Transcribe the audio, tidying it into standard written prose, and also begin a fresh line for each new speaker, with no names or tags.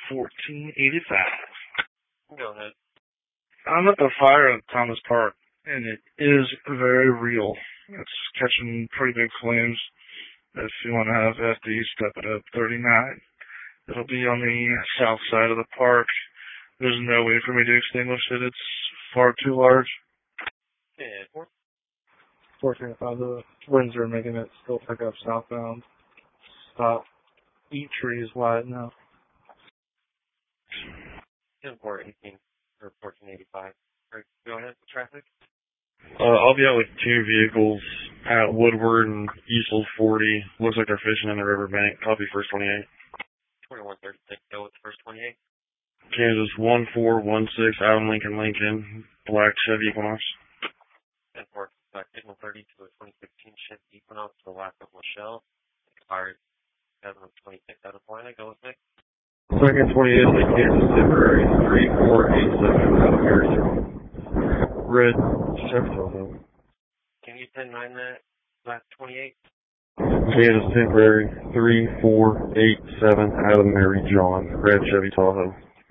1485.
Go ahead.
I'm at the fire at Thomas Park, and it is very real. It's catching pretty big flames. If you want to have FD, step it up 39. It'll be on the south side of the park. There's no way for me to extinguish it. It's far too large.
Yeah,
1405, the winds are making it still pick up southbound. Stop. Eat trees wide now.
10-4-18 or 1485. Right, go ahead with traffic.
I'll be out with two vehicles at Woodward and Easel 40. Looks like they're fishing in the riverbank. Copy first 28.
2136, go with the first 28.
Kansas 1416, Adam Lincoln, black Chevy Equinox.
10-4, signal 30 to a 2016 Chevy Equinox to the last of Michelle. Expired 726 out of Atlanta. Go with Nick.
Second 28, Kansas Temporary 3487, out of Marysville. Red Chevy Tahoe.
Can you 10-9 that last 28?
Kansas Temporary 3487, out of Mary John, red Chevy Tahoe.